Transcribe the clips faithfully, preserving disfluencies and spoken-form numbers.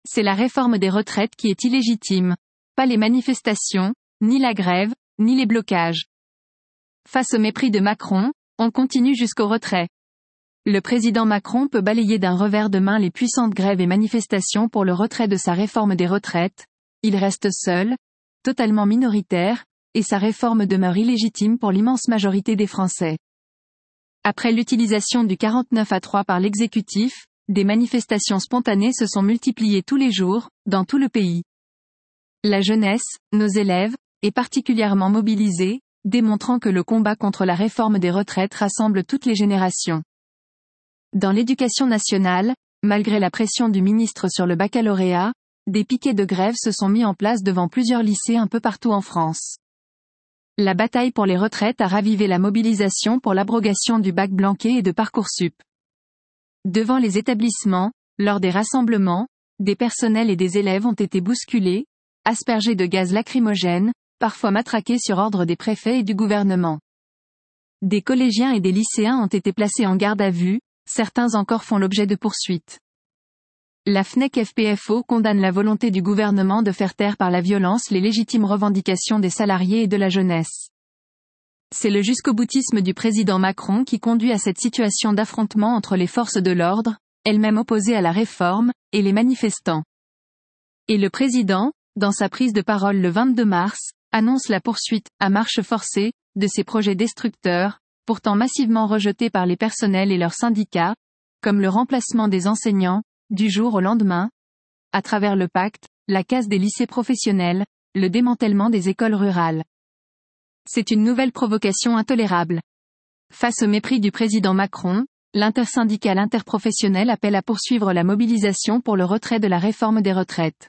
C'est la réforme des retraites qui est illégitime. Pas les manifestations, ni la grève, ni les blocages. Face au mépris de Macron, on continue jusqu'au retrait. Le président Macron peut balayer d'un revers de main les puissantes grèves et manifestations pour le retrait de sa réforme des retraites. Il reste seul, totalement minoritaire, et sa réforme demeure illégitime pour l'immense majorité des Français. Après l'utilisation du quarante-neuf à trois par l'exécutif, des manifestations spontanées se sont multipliées tous les jours, dans tout le pays. La jeunesse, nos élèves, est particulièrement mobilisée, démontrant que le combat contre la réforme des retraites rassemble toutes les générations. Dans l'éducation nationale, malgré la pression du ministre sur le baccalauréat, des piquets de grève se sont mis en place devant plusieurs lycées un peu partout en France. La bataille pour les retraites a ravivé la mobilisation pour l'abrogation du bac Blanquet et de Parcoursup. Devant les établissements, lors des rassemblements, des personnels et des élèves ont été bousculés, aspergés de gaz lacrymogène, parfois matraqués sur ordre des préfets et du gouvernement. Des collégiens et des lycéens ont été placés en garde à vue, certains encore font l'objet de poursuites. La F N E C F P F O condamne la volonté du gouvernement de faire taire par la violence les légitimes revendications des salariés et de la jeunesse. C'est le jusqu'au-boutisme du président Macron qui conduit à cette situation d'affrontement entre les forces de l'ordre, elles-mêmes opposées à la réforme, et les manifestants. Et le président, dans sa prise de parole le vingt-deux mars, annonce la poursuite, à marche forcée, de ces projets destructeurs, pourtant massivement rejetés par les personnels et leurs syndicats, comme le remplacement des enseignants, du jour au lendemain, à travers le pacte, la casse des lycées professionnels, le démantèlement des écoles rurales. C'est une nouvelle provocation intolérable. Face au mépris du président Macron, l'intersyndicale interprofessionnelle appelle à poursuivre la mobilisation pour le retrait de la réforme des retraites.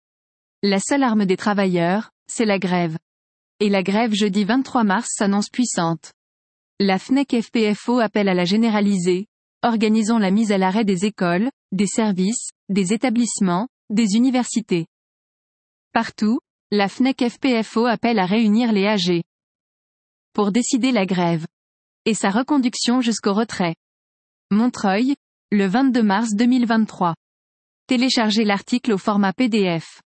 La seule arme des travailleurs, c'est la grève. Et la grève jeudi vingt-trois mars s'annonce puissante. La F N E C F P F O appelle à la généraliser. Organisons la mise à l'arrêt des écoles, des services, des établissements, des universités. Partout, la F N E C F P F O appelle à réunir les A G pour décider la grève et sa reconduction jusqu'au retrait. Montreuil, le vingt-deux mars deux mille vingt-trois. Téléchargez l'article au format P D F.